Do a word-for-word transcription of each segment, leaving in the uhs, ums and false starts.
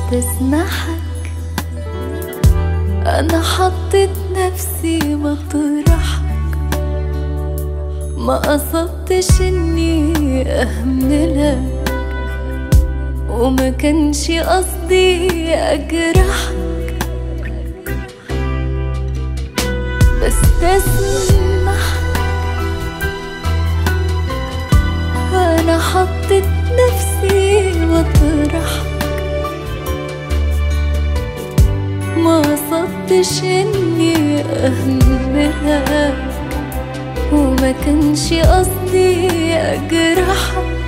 تسمحك، أنا حطيت نفسي مطرحك، ما قصدتش إني أهملك، وما كانش قصدي أجرحك، بس تسمحك أنا حطيت نفسي مطرحك، ما قصدتش إني أهملك، وما كانش قصدي أجرحك،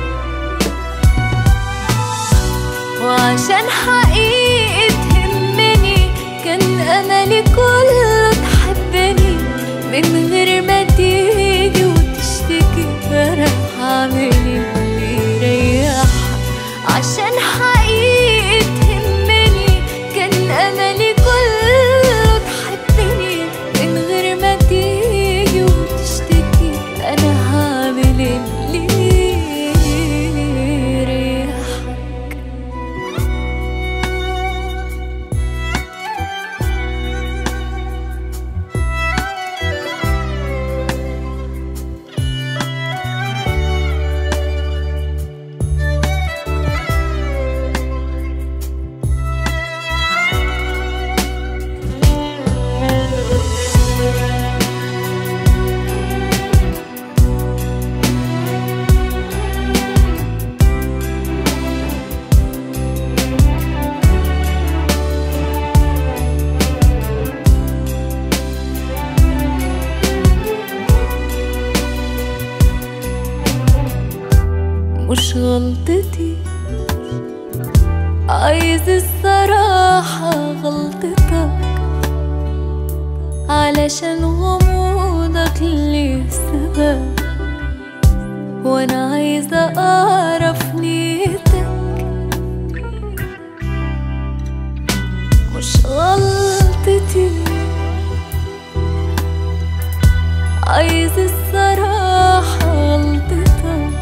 وعشان حقيقي تهمني كان أملي كله تحبني من غير ما تيجي وتشتكي. أنا هعمل اللي يريحك عشان حقيقي تهمني، كان أملي كله تحبني من غير ما تيجي وتشتكي. أنا هعمل اللي مش غلطتي، عايز الصراحة غلطتك، علشان غموضك ليه سبب، وانا عايزة اعرف نيتك. مش غلطتي، عايز الصراحة غلطتك،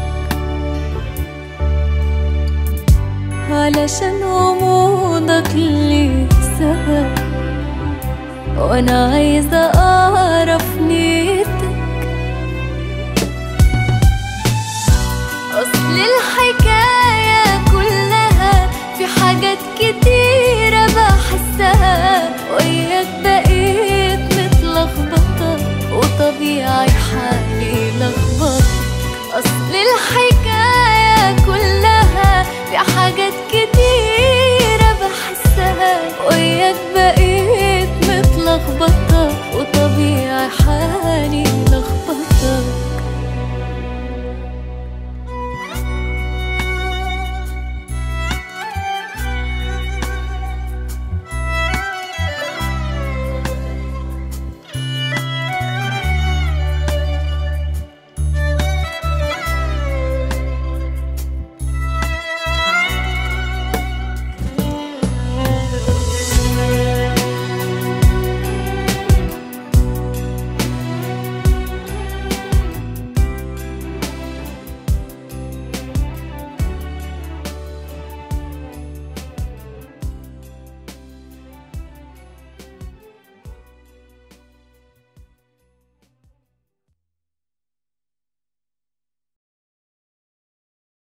علشان غموضك ليه سبب، وانا عايزة اعرف نيتك. اصل الحياة